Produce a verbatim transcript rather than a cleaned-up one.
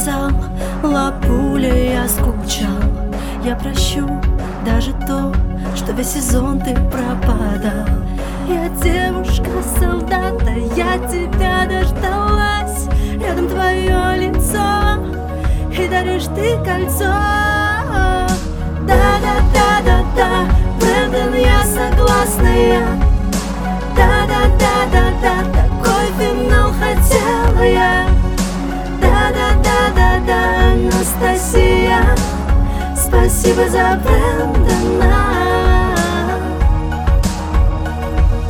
сказал, лапуля, я скучал. Я прощу даже то, что весь сезон ты пропадал. Я девушка-солдата, я тебя дождалась. Рядом твое лицо, и даришь ты кольцо. Да-да-да-да-да, Брэндон, я согласна, я. Да-да-да-да-да, такой финал хотела я. Да-да-да-да-да, Анастасия, спасибо за Брэндон.